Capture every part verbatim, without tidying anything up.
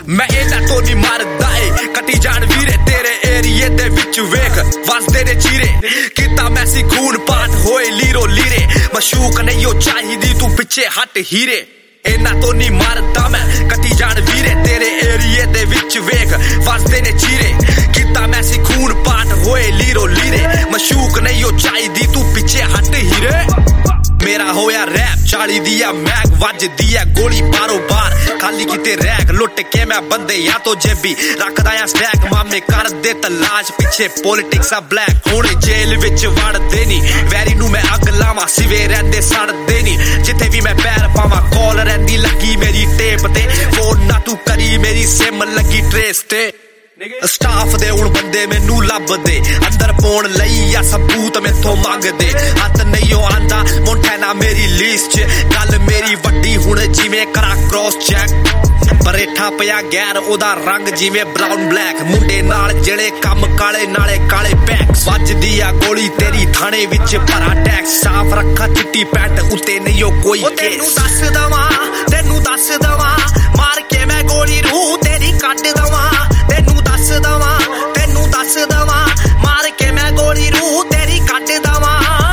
मैं इन्हां तो नहीं मरदा ए कटी जान वीरे तेरे एरिए दे विच वेख वसदे ने चीरे किता मैसी खून पाट होए लीरो लीरे मशूक नहीं हो चाहिदी तू पिछे हट हीरे इन्हां तो नहीं मरदा मैं कटी जान वीरे तेरे एरिए दे विच वेख वसदे ने चीरे किता मैसी खून पाट होए लीरो लीरे मशूक नहीं हो चाहिदी तू पिछे हट हीरे मेरा होया रैप चाली दिया मैग वजदी है गोली बारो बार खाली किते रैग लुट के मैं बंदे या तो जेबी रखदा या स्टैक मामे कर दे तलाश पिछे पॉलिटिक्स आ ब्लैक हुण जेल विच वड़दे नी वैरी नू मैं अग लावां सिवे रहिंदे सड़दे नी जिथे भी मैं पैर पावां कॉल रहिंदी लगी मेरी टेप ते फोन ना तू करी मेरी सिम लगी ट्रेस ते स्टाफ दे हुण बंदे मैनू लभदे अंदर पौण लई या सबूत मैथों मंगदे हत्थ नहीं हो आंदा मोंटेना मेरी लिस्ट च गल मेरी वड्डी हुण जिवें करा क्रॉस चैक परेठा पिया गैर ओदा रंग जिवें ब्राउन ब्लैक मुंडे नाल जेड़े कम काले नाले काले पैक वजदी आ गोली तेरी थाने विच भरा टैक्स साफ रखा चिट्टी पैंट उत्ते नहीं हो कोई केस दस दवां तैनू दस दवां मार के मैं गोली रूह तेरी कट दवां तैनू दस दवां तैनू दस दवां मार के मैं गोली रूह तेरी कट दवां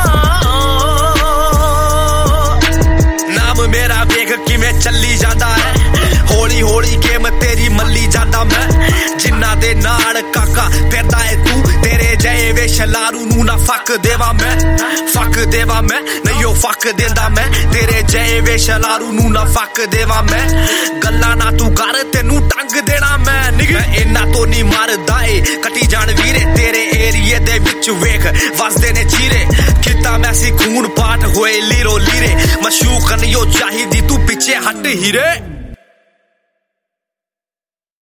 नाम मेरा वेख किवें चली जांदा है हौली हौली गेम तेरी मल्ली जांदा मैं जिन्ना दे नाल काका फिरदा है तू तेरे जय वे शलारू नू ना फक देवा मैं फक देवा मैं नहीं ओ फक देंदा मैं तेरे जय वे शलारू नू ना फक देवा मैं गल्ला ना तू कर तेनू टंग देना मैं मैं इन्हां तो नहीं मरदा ए कटी जान वीरे तेरे एरिए दे विच वेख वसदे ने चीरे किता मैसी खून पाट होए लीरो लीरे मशूक नहीं हो चाहिदी तू पिछे हट हीरे।